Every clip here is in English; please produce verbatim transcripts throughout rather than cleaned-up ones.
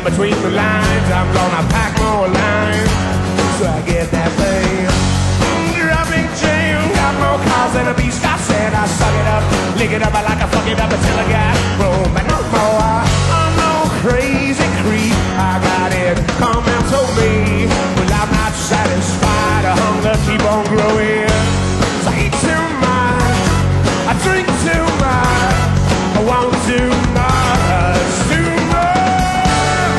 between the lines. I'm gonna pack more lines so I get that thing. Dropping chain, got more cars than a beast. I said I suck it up, lick it up, I like I fuck it up until I got room, but no more. I'm no crazy creep. I got it coming to me, but I'm not satisfied. A hunger keep on growing. So I eat too much, I drink too much, I want too much, too much.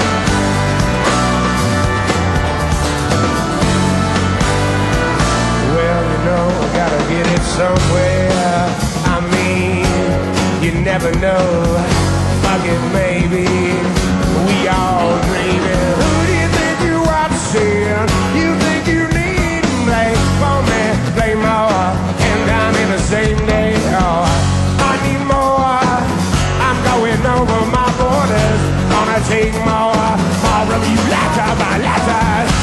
Well, you know, I gotta get it somewhere. I mean, you never know. Fuck it, maybe we all dreaming. Who do you think you are seeing? You think you need me? For me, play more, and I'm in the same day. Oh, I need more. I'm going over my borders. Gonna take more, more of you letter by letter.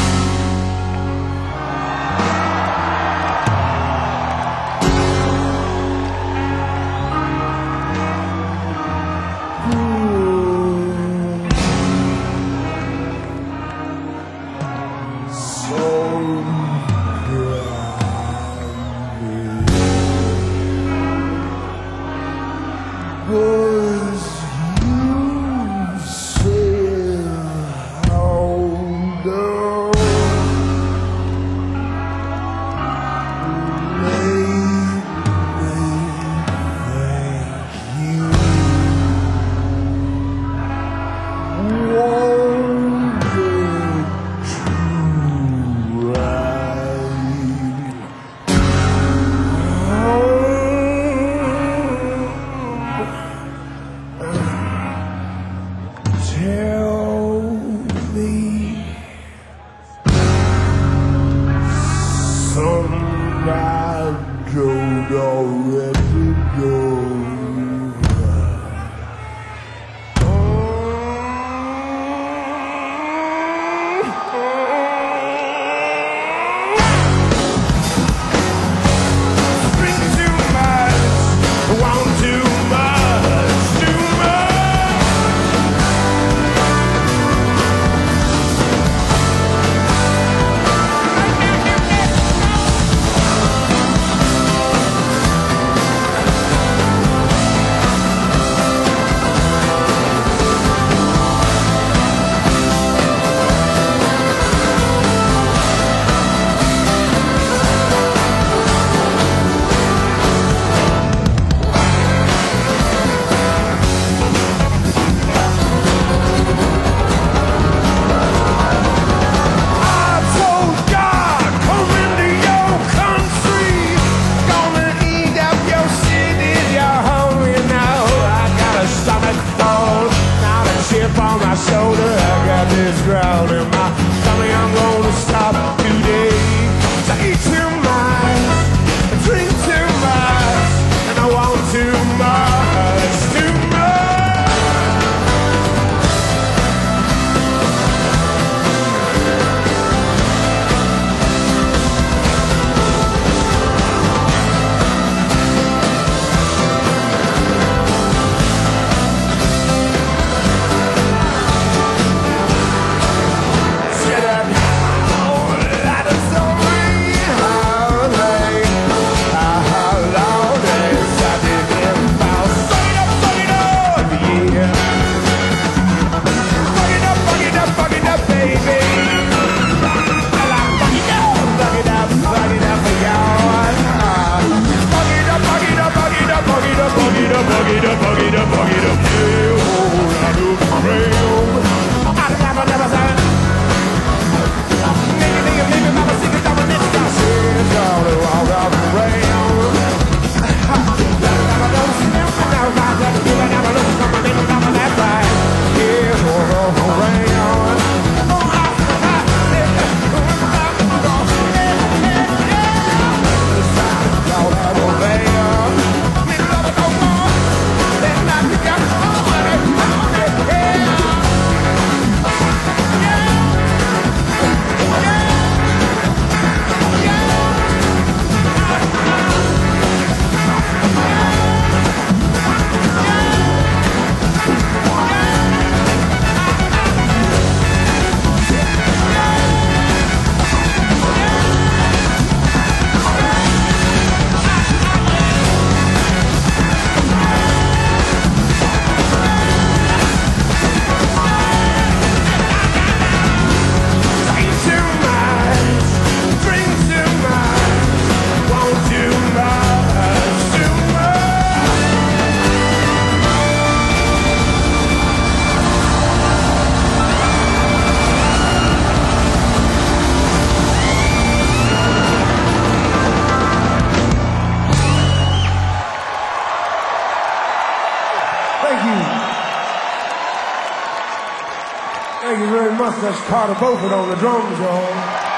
Thank you very much. That's Carter Beauford on the drums, y'all.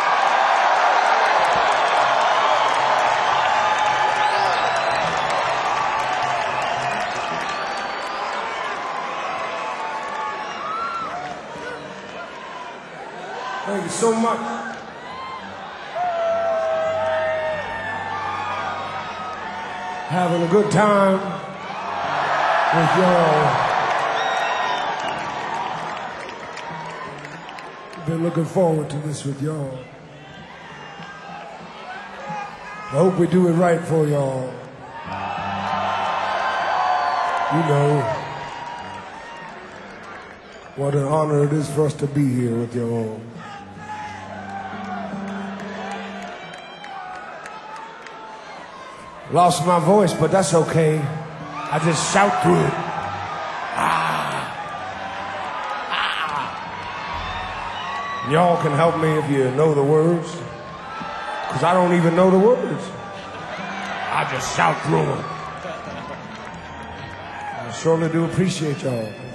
Thank you so much. Having a good time with y'all. Been looking forward to this with y'all. I hope we do it right for y'all. You know what an honor it is for us to be here with y'all. Lost my voice, but that's okay. I just shout through it. Ah. Ah. Y'all can help me if you know the words, because I don't even know the words. I just shout through them. I surely do appreciate y'all.